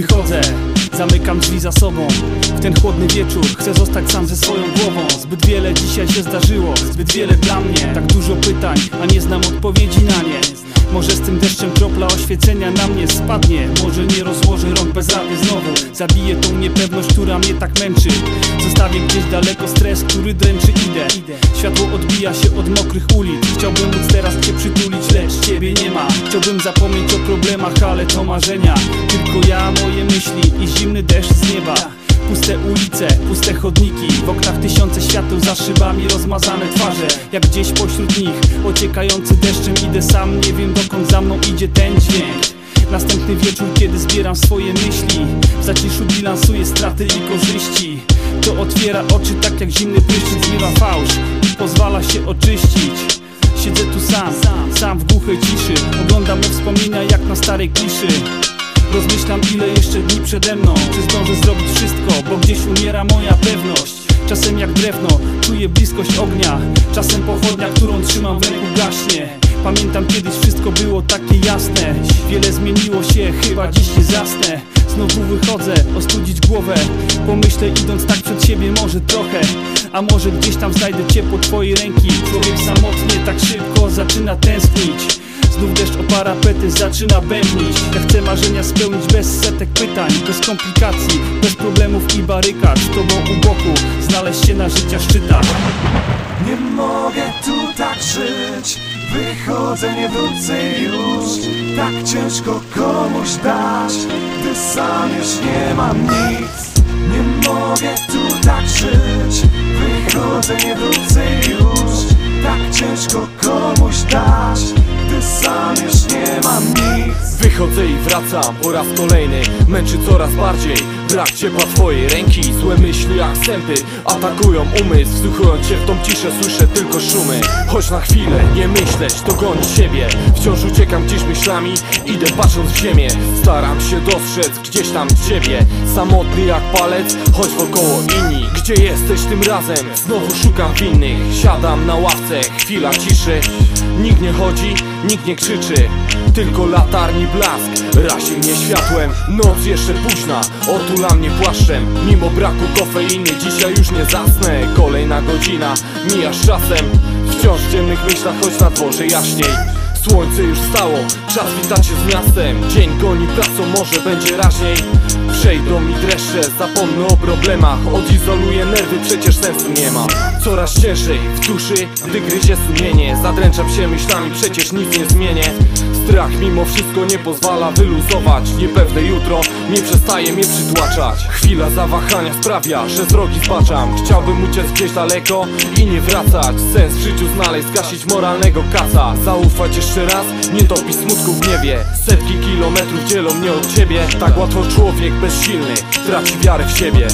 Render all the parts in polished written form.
Wychodzę, zamykam drzwi za sobą. W ten chłodny wieczór chcę zostać sam ze swoją głową. Zbyt wiele dzisiaj się zdarzyło, zbyt wiele dla mnie. Tak dużo pytań, a nie znam odpowiedzi na nie. Może z tym deszczem kropla oświecenia na mnie spadnie. Może nie rozłożę rąk bez rady znowu. Zabiję tą niepewność, która mnie tak męczy. Zostawię gdzieś daleko stres, który dręczy. Idę, światło odbija się od mokrych ulic. Chciałbym móc teraz cię przytulić, lecz ciebie nie ma. Chciałbym zapomnieć o problemach, ale to marzenia. Tylko ja, moje myśli i zimny deszcz z nieba. Puste ulice, puste chodniki, w oknach tysiące świateł, za szybami rozmazane twarze. Jak gdzieś pośród nich, ociekający deszczem, idę sam, nie wiem dokąd za mną idzie ten dźwięk. Następny wieczór, kiedy zbieram swoje myśli, w zaciszu bilansuję straty i korzyści. To otwiera oczy tak jak zimny prysznic, zmywa fałsz i pozwala się oczyścić. Siedzę tu sam w głuchej ciszy, oglądam me wspomnienia jak na starej kliszy. Rozmyślam, ile jeszcze dni przede mną. Czy zdążę zrobić wszystko, bo gdzieś umiera moja pewność. Czasem jak drewno, czuję bliskość ognia. Czasem pochodnia, którą trzymam w ręku, gaśnie. Pamiętam, kiedyś wszystko było takie jasne. Wiele zmieniło się, chyba dziś nie zasnę. Znowu wychodzę, ostudzić głowę. Pomyślę, idąc tak przed siebie, może trochę. A może gdzieś tam znajdę ciepło twojej ręki. Człowiek samotnie tak szybko zaczyna tęsknić. Znów deszcz o parapety zaczyna bębnić. Ja chcę marzenia spełnić bez setek pytań, bez komplikacji, bez problemów i barykad. Z tobą u boku, znaleźć się na życia szczytach. Nie mogę tu tak żyć, wychodzę, nie wrócę już. Tak ciężko komuś dać, gdy sam już nie mam nic. Nie mogę tu tak żyć, wychodzę, nie wrócę już. Tak ciężko komuś dać, gdy sam już nie mam nic. Wychodzę i wracam po raz kolejny. Męczy coraz bardziej brak ciepła twojej ręki. Złe myśli jak sępy atakują umysł. Wsłuchując się w tą ciszę, słyszę tylko szumy. Choć na chwilę nie myśleć, to gonić siebie. Wciąż uciekam gdzieś myślami, idę patrząc w ziemię. Staram się dostrzec gdzieś tam ciebie. Samotny jak palec, choć wokoło inni. Gdzie jesteś tym razem? Znowu szukam winnych. Siadam na ławce, chwila ciszy. Nikt nie chodzi, nikt nie krzyczy, tylko latarni blask razi mnie światłem. Noc jeszcze późna, otula mnie płaszczem. Mimo braku kofeiny dzisiaj już nie zasnę. Kolejna godzina mija z czasem. Wciąż w ciemnych myślach, choć na dworze jaśniej. Słońce już wstało, czas witać się z miastem. Dzień goni pracą, może będzie raźniej. Przejdą mi dreszcze, zapomnę o problemach. Odizoluję nerwy, przecież sensu nie ma. Coraz ciężej w duszy, gdy gryzie sumienie. Zadręczam się myślami, przecież nic nie zmienię. Strach mimo wszystko nie pozwala wyluzować. Niepewne jutro nie przestaje mnie przytłaczać. Chwila zawahania sprawia, że z drogi zbaczam. Chciałbym uciec gdzieś daleko i nie wracać. Sens w życiu znaleźć, zgasić moralnego kaca. Zaufać jeszcze raz, nie topić smutku w niebie. Setki kilometrów dzielą mnie od ciebie. Tak łatwo człowiek bezsilny traci wiarę w siebie.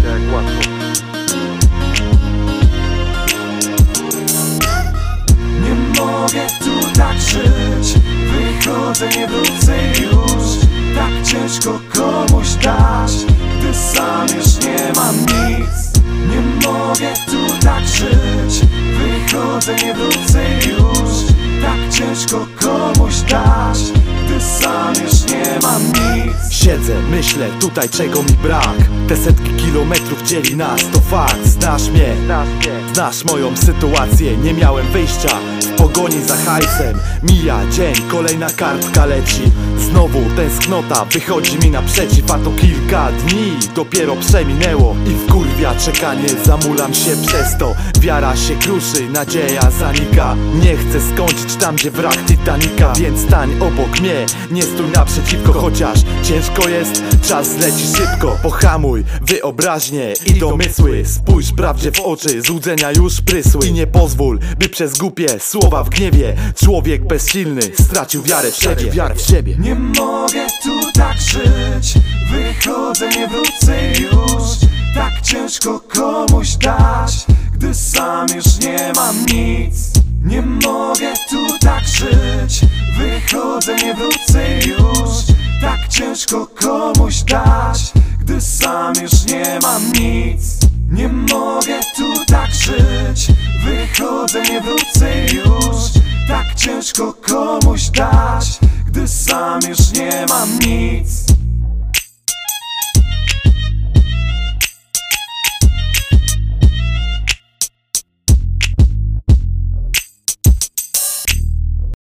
Nie mogę tu tak żyć, wychodzę, nie wrócę już. Tak ciężko komuś dać, gdy sam już nie mam nic. Nie mogę tu tak żyć, wychodzę, nie wrócę już. Tak ciężko komuś dać, gdy sam już nie mam nic. Siedzę, myślę tutaj czego mi brak. Te setki kilometrów dzieli nas, to fakt. Znasz mnie, znasz moją sytuację. Nie miałem wyjścia w pogoni za hajsem. Mija dzień, kolejna kartka leci. Znowu tęsknota wychodzi mi naprzeciw. A to kilka dni dopiero przeminęło i wkurwia czekanie, zamulam się przez to. Wiara się kruszy, nadzieja zanika. Nie chcę skończyć tam, gdzie wrak Titanica. Więc stań obok mnie, nie stój naprzeciwko. Chociaż ciężko jest, czas zleci szybko. Pohamuj wyobraźnię i domysły. Spójrz prawdzie w oczy, złudzenia już prysły. I nie pozwól, by przez głupie słowa w gniewie człowiek bezsilny stracił wiarę w siebie. Nie mogę tu tak żyć, wychodzę, nie wrócę już. Tak ciężko komuś dać, gdy sam już nie mam nic. Nie mogę tu tak żyć, wychodzę, nie wrócę już. Tak ciężko komuś dać, gdy sam już nie mam nic. Nie mogę tu tak żyć, wychodzę, nie wrócę już. Tak ciężko komuś dać, gdy sam już nie mam nic.